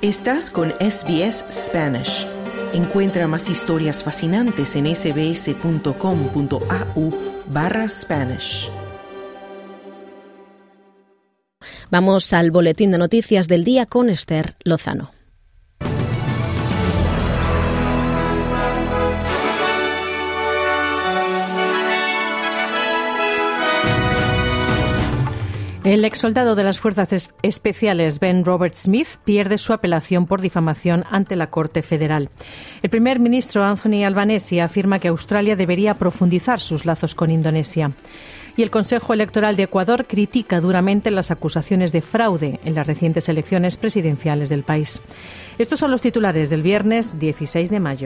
Estás con SBS Spanish. Encuentra más historias fascinantes en sbs.com.au/Spanish. Vamos al boletín de noticias del día con Esther Lozano. El exsoldado de las Fuerzas Especiales Ben Robert Smith pierde su apelación por difamación ante la Corte Federal. El primer ministro Anthony Albanese afirma que Australia debería profundizar sus lazos con Indonesia. Y el Consejo Electoral de Ecuador critica duramente las acusaciones de fraude en las recientes elecciones presidenciales del país. Estos son los titulares del viernes 16 de mayo.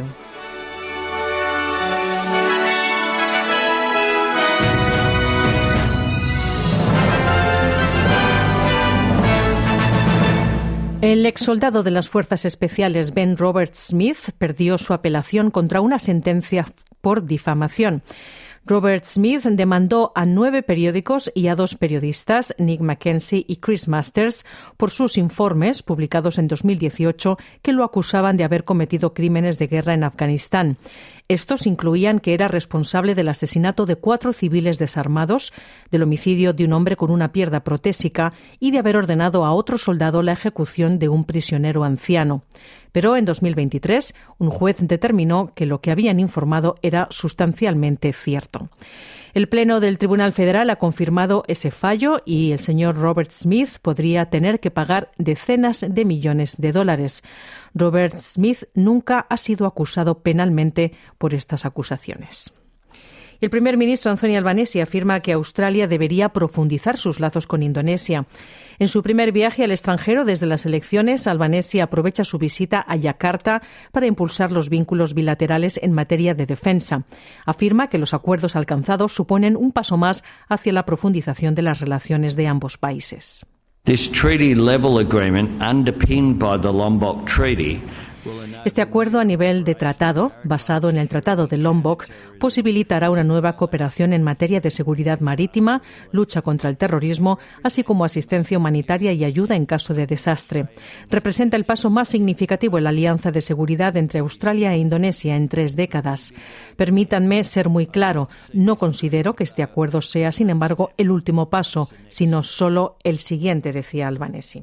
El exsoldado de las Fuerzas Especiales Ben Robert Smith perdió su apelación contra una sentencia por difamación. Robert Smith demandó a 9 periódicos y a 2 periodistas, Nick Mackenzie y Chris Masters, por sus informes publicados en 2018 que lo acusaban de haber cometido crímenes de guerra en Afganistán. Estos incluían que era responsable del asesinato de 4 civiles desarmados, del homicidio de un hombre con una pierna protésica y de haber ordenado a otro soldado la ejecución de un prisionero anciano. Pero en 2023, un juez determinó que lo que habían informado era sustancialmente cierto. El Pleno del Tribunal Federal ha confirmado ese fallo y el señor Robert Smith podría tener que pagar decenas de millones de dólares. Robert Smith nunca ha sido acusado penalmente por estas acusaciones. El primer ministro Anthony Albanese afirma que Australia debería profundizar sus lazos con Indonesia. En su primer viaje al extranjero desde las elecciones, Albanese aprovecha su visita a Yakarta para impulsar los vínculos bilaterales en materia de defensa. Afirma que los acuerdos alcanzados suponen un paso más hacia la profundización de las relaciones de ambos países. This treaty level agreement underpinned by the Lombok Treaty. Este acuerdo a nivel de tratado, basado en el Tratado de Lombok, posibilitará una nueva cooperación en materia de seguridad marítima, lucha contra el terrorismo, así como asistencia humanitaria y ayuda en caso de desastre. Representa el paso más significativo en la alianza de seguridad entre Australia e Indonesia en 3 décadas. Permítanme ser muy claro, no considero que este acuerdo sea, sin embargo, el último paso, sino solo el siguiente, decía Albanese.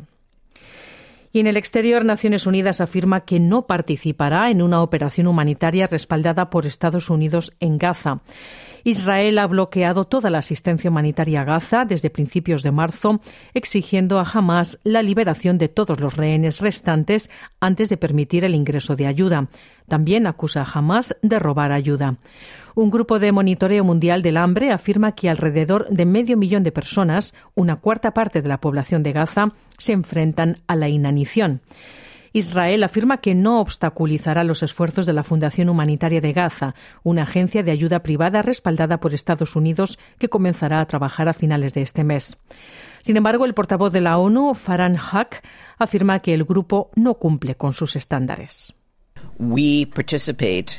Y en el exterior, Naciones Unidas afirma que no participará en una operación humanitaria respaldada por Estados Unidos en Gaza. Israel ha bloqueado toda la asistencia humanitaria a Gaza desde principios de marzo, exigiendo a Hamás la liberación de todos los rehenes restantes antes de permitir el ingreso de ayuda. También acusa a Hamás de robar ayuda. Un grupo de monitoreo mundial del hambre afirma que alrededor de 500.000 de personas, una cuarta parte de la población de Gaza, se enfrentan a la inanición. Israel afirma que no obstaculizará los esfuerzos de la Fundación Humanitaria de Gaza, una agencia de ayuda privada respaldada por Estados Unidos que comenzará a trabajar a finales de este mes. Sin embargo, el portavoz de la ONU, Farhan Haq, afirma que el grupo no cumple con sus estándares. We participate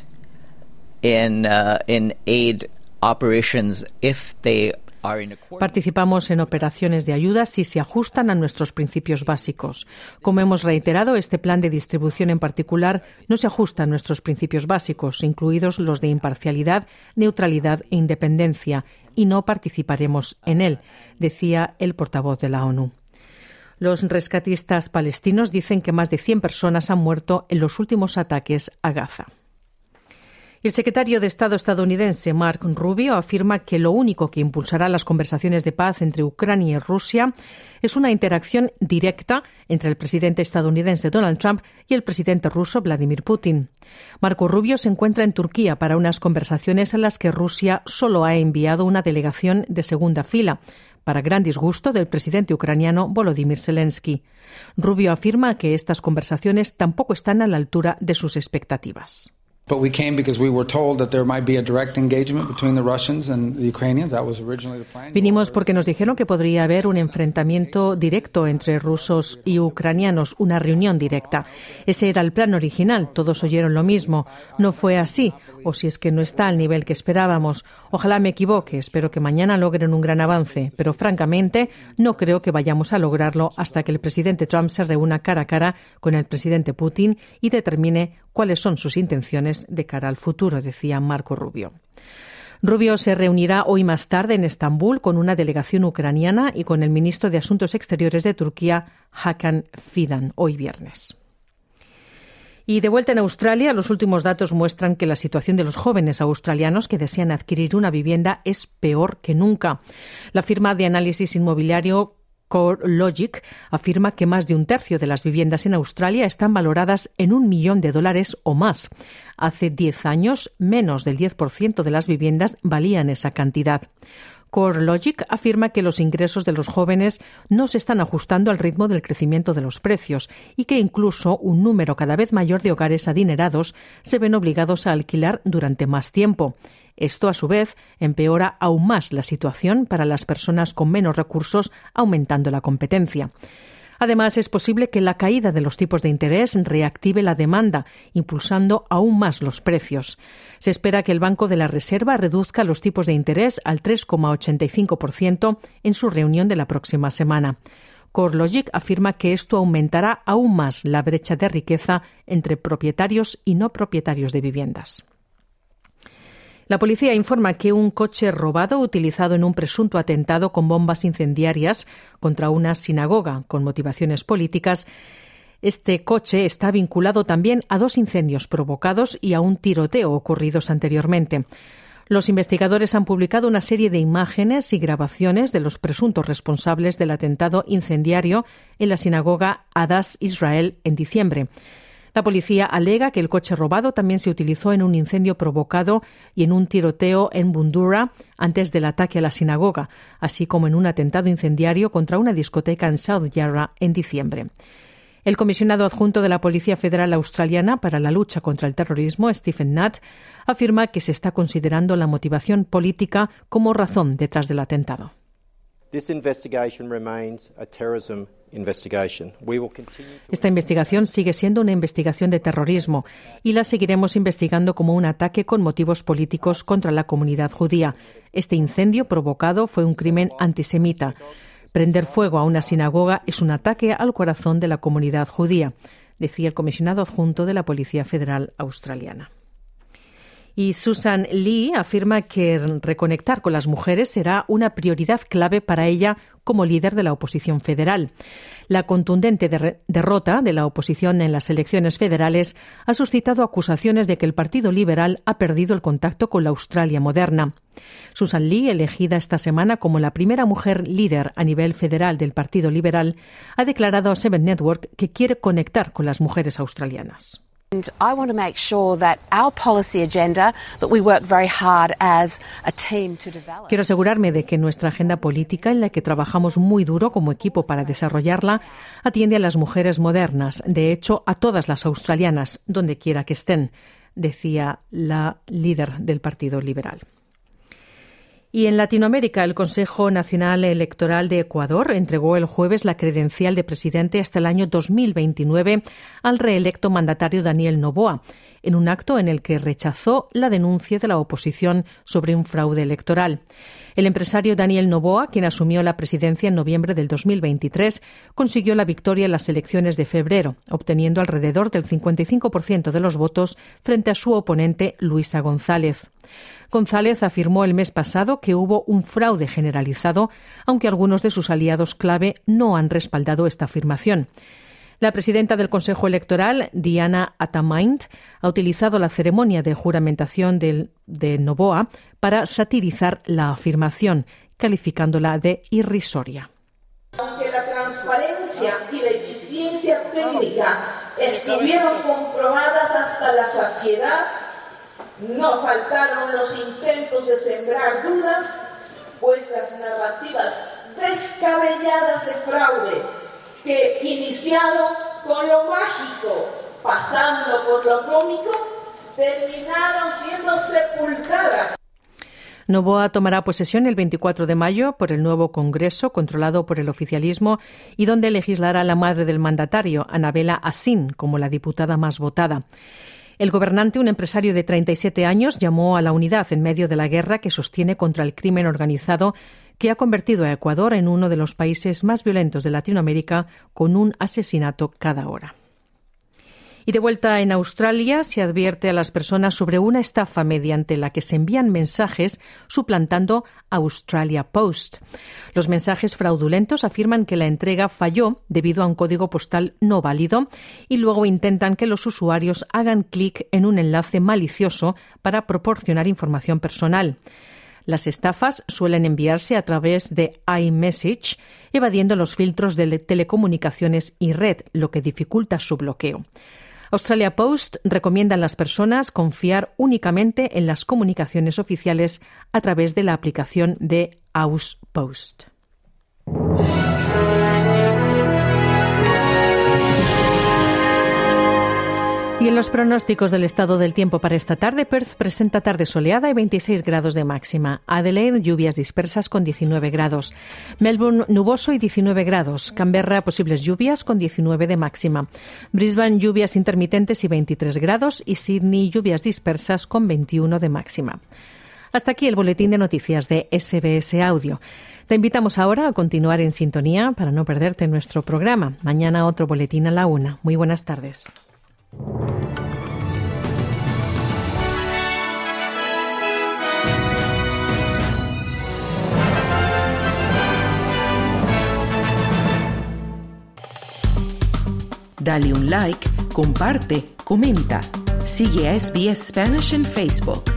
in aid operations if they are in accordance. Participamos en operaciones de ayuda si se ajustan a nuestros principios básicos. Como hemos reiterado, este plan de distribución en particular no se ajusta a nuestros principios básicos, incluidos los de imparcialidad, neutralidad e independencia, y no participaremos en él, decía el portavoz de la ONU. Los rescatistas palestinos dicen que más de 100 personas han muerto en los últimos ataques a Gaza. El secretario de Estado estadounidense Mark Rubio afirma que lo único que impulsará las conversaciones de paz entre Ucrania y Rusia es una interacción directa entre el presidente estadounidense Donald Trump y el presidente ruso Vladimir Putin. Marco Rubio se encuentra en Turquía para unas conversaciones en las que Rusia solo ha enviado una delegación de segunda fila, para gran disgusto del presidente ucraniano Volodymyr Zelensky. Rubio afirma que estas conversaciones tampoco están a la altura de sus expectativas. But we came because we were told that there might be a direct engagement between the Russians and the Ukrainians. That was originally the plan. Vinimos porque nos dijeron que podría haber un enfrentamiento directo entre rusos y ucranianos, una reunión directa. Ese era el plan original, todos oyeron lo mismo. No fue así, o si es que no está al nivel que esperábamos. Ojalá me equivoque, espero que mañana logren un gran avance, pero francamente no creo que vayamos a lograrlo hasta que el presidente Trump se reúna cara a cara con el presidente Putin y determine cuáles son sus intenciones de cara al futuro, decía Marco Rubio. Rubio se reunirá hoy más tarde en Estambul con una delegación ucraniana y con el ministro de Asuntos Exteriores de Turquía, Hakan Fidan, hoy viernes. Y de vuelta en Australia, los últimos datos muestran que la situación de los jóvenes australianos que desean adquirir una vivienda es peor que nunca. La firma de análisis inmobiliario CoreLogic afirma que más de un tercio de las viviendas en Australia están valoradas en $1 millón o más. Hace 10 años, menos del 10% de las viviendas valían esa cantidad. CoreLogic afirma que los ingresos de los jóvenes no se están ajustando al ritmo del crecimiento de los precios y que incluso un número cada vez mayor de hogares adinerados se ven obligados a alquilar durante más tiempo. Esto, a su vez, empeora aún más la situación para las personas con menos recursos, aumentando la competencia. Además, es posible que la caída de los tipos de interés reactive la demanda, impulsando aún más los precios. Se espera que el Banco de la Reserva reduzca los tipos de interés al 3,85% en su reunión de la próxima semana. CoreLogic afirma que esto aumentará aún más la brecha de riqueza entre propietarios y no propietarios de viviendas. La policía informa que un coche robado utilizado en un presunto atentado con bombas incendiarias contra una sinagoga con motivaciones políticas, este coche está vinculado también a 2 incendios provocados y a un tiroteo ocurridos anteriormente. Los investigadores han publicado una serie de imágenes y grabaciones de los presuntos responsables del atentado incendiario en la sinagoga Hadass Israel en diciembre. La policía alega que el coche robado también se utilizó en un incendio provocado y en un tiroteo en Bundoora antes del ataque a la sinagoga, así como en un atentado incendiario contra una discoteca en South Yarra en diciembre. El comisionado adjunto de la Policía Federal Australiana para la lucha contra el terrorismo, Stephen Nutt, afirma que se está considerando la motivación política como razón detrás del atentado. Esta investigación sigue siendo una investigación de terrorismo y la seguiremos investigando como un ataque con motivos políticos contra la comunidad judía. Este incendio provocado fue un crimen antisemita. Prender fuego a una sinagoga es un ataque al corazón de la comunidad judía, decía el comisionado adjunto de la Policía Federal Australiana. Y Susan Lee afirma que reconectar con las mujeres será una prioridad clave para ella como líder de la oposición federal. La contundente derrota de la oposición en las elecciones federales ha suscitado acusaciones de que el Partido Liberal ha perdido el contacto con la Australia moderna. Susan Lee, elegida esta semana como la primera mujer líder a nivel federal del Partido Liberal, ha declarado a Seven Network que quiere conectar con las mujeres australianas. I want to make sure that our policy agenda that we work very hard as a team to develop. Quiero asegurarme de que nuestra agenda política, en la que trabajamos muy duro como equipo para desarrollarla, atiende a las mujeres modernas, de hecho a todas las australianas, donde quiera que estén, decía la líder del Partido Liberal. Y en Latinoamérica, el Consejo Nacional Electoral de Ecuador entregó el jueves la credencial de presidente hasta el año 2029 al reelecto mandatario Daniel Noboa, en un acto en el que rechazó la denuncia de la oposición sobre un fraude electoral. El empresario Daniel Noboa, quien asumió la presidencia en noviembre del 2023, consiguió la victoria en las elecciones de febrero, obteniendo alrededor del 55% de los votos frente a su oponente Luisa González. González afirmó el mes pasado que hubo un fraude generalizado, aunque algunos de sus aliados clave no han respaldado esta afirmación. La presidenta del Consejo Electoral, Diana Atamaint, ha utilizado la ceremonia de juramentación de Noboa para satirizar la afirmación, calificándola de irrisoria. Aunque la transparencia y la eficiencia técnica estuvieron comprobadas hasta la saciedad, no faltaron los intentos de sembrar dudas, pues las narrativas descabelladas de fraude que iniciaron con lo mágico, pasando por lo cómico, terminaron siendo sepultadas. Noboa tomará posesión el 24 de mayo por el nuevo Congreso, controlado por el oficialismo, y donde legislará la madre del mandatario, Annabella Azin, como la diputada más votada. El gobernante, un empresario de 37 años, llamó a la unidad en medio de la guerra que sostiene contra el crimen organizado, que ha convertido a Ecuador en uno de los países más violentos de Latinoamérica, con un asesinato cada hora. Y de vuelta en Australia, se advierte a las personas sobre una estafa mediante la que se envían mensajes suplantando Australia Post. Los mensajes fraudulentos afirman que la entrega falló debido a un código postal no válido y luego intentan que los usuarios hagan clic en un enlace malicioso para proporcionar información personal. Las estafas suelen enviarse a través de iMessage, evadiendo los filtros de telecomunicaciones y red, lo que dificulta su bloqueo. Australia Post recomienda a las personas confiar únicamente en las comunicaciones oficiales a través de la aplicación de AusPost. Y en los pronósticos del estado del tiempo para esta tarde, Perth presenta tarde soleada y 26 grados de máxima. Adelaide, lluvias dispersas con 19 grados. Melbourne, nuboso y 19 grados. Canberra, posibles lluvias con 19 de máxima. Brisbane, lluvias intermitentes y 23 grados. Y Sydney, lluvias dispersas con 21 de máxima. Hasta aquí el boletín de noticias de SBS Audio. Te invitamos ahora a continuar en sintonía para no perderte nuestro programa. Mañana otro boletín a la 1. Muy buenas tardes. Dale un like, comparte, comenta. Sigue a SBS Spanish en Facebook.